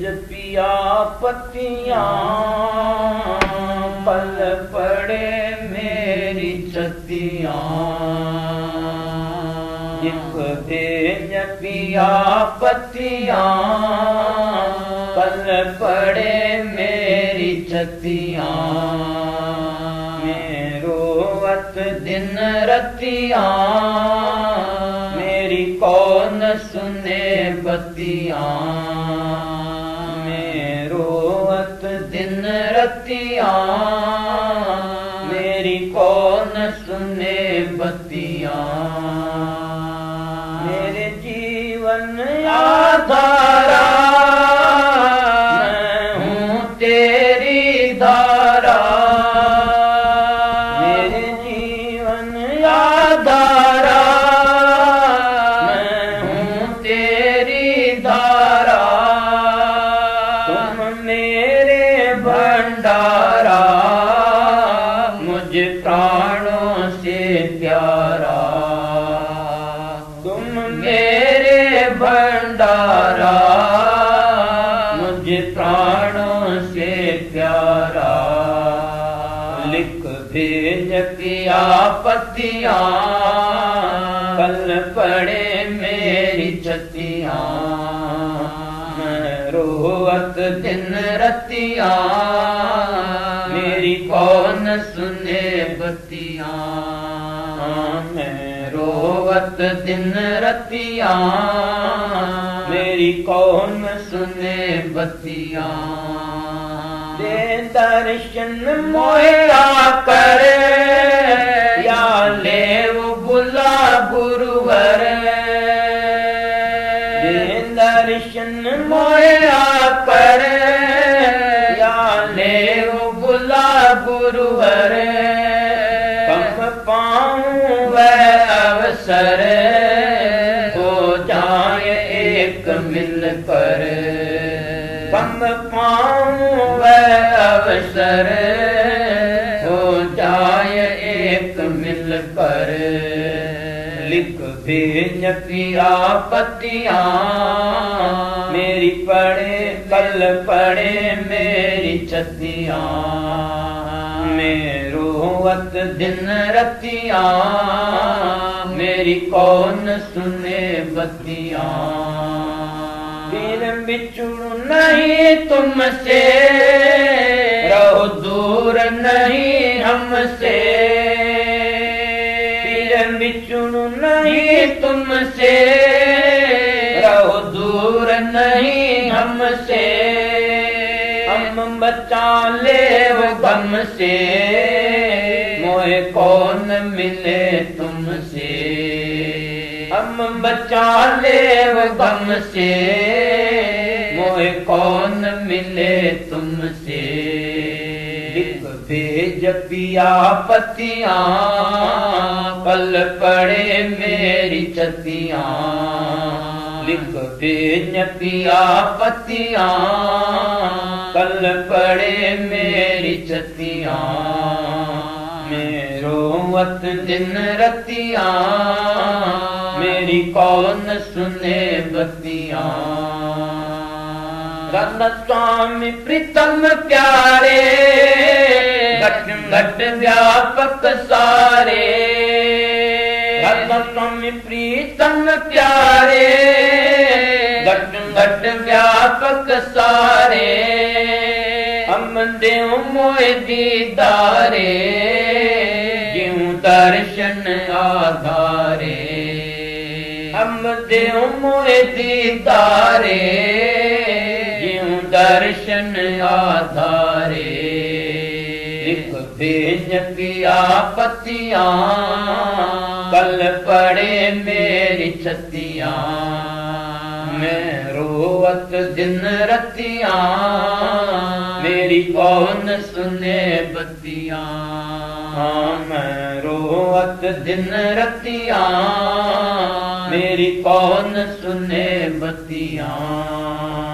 पिया पतियां पल पड़े मेरी छतियां लिख भेज पिया पतियां पल पड़े मेरी छतियां मैं रोवत दिन रतियां मेरी कौन सुने बतियां मैं रोवत दिन रतियां मेरी कौन सुने बतियां मेरे जीवन आधारा मैं हूँ तेरी धारा मेरे जीवन आधारा मैं हूँ तेरी धारा तुम मेरे भंडारा मुझ प्राणों से प्यारा तुम मेरे भंडारा मुझ प्राणों से प्यारा लिख भेज पिया पतियां पल पड़े मेरी छतियां मैं रोवत दिन रतियां मेरी कौन सुने बतियां मैं रोवत दिन रतियां मेरी कौन सुने बतियां दे दर्शन मोया करे या ले वो बुला गुरुवर दे दर्शन मोया करे या ले वो बुला गुरुवर कम पाऊं वह अवसर हो जाए एक मिल कर कम पाऊं वह अवसर हो जाए एक मिल कर लिख भेज पिया पतियां मेरी पड़े कल पड़े मेरी छतियां मैं रोवत दिन रतियां मेरी कौन सुने बतियां फिर बिछुड़ नहीं तुमसे रहो दूर नहीं हमसे फिर बिछुड़ नहीं तुमसे रहो दूर नहीं हमसे हम बचा ले वो गम से मोए कौन मिले तुमसे हम बचा ले वो गम से मोए कौन मिले तुमसे लिख भेज पिया पतियां पल पड़े मेरी छतियां लिख भेज पिया पतियां पल पड़े मेरी छतियां मैं रोवत दिन रतियां मेरी कौन सुने बतियां राधा स्वामी प्रीतम प्यारे घट घट व्यापक सारे राधा स्वामी प्रीतम प्यारे घट घट व्यापक सारे हम देव मोए दीदारे ज्यों दर्शन आधारे हम देव मोए दीदारे ज्यों दर्शन आधारे लिख भेज पिया पतियां कल पड़े मेरी छतियां मैं रोवत दिन रतियां मेरी कौन सुने बतियां मैं रोवत दिन रतियां मेरी कौन सुने बतियां।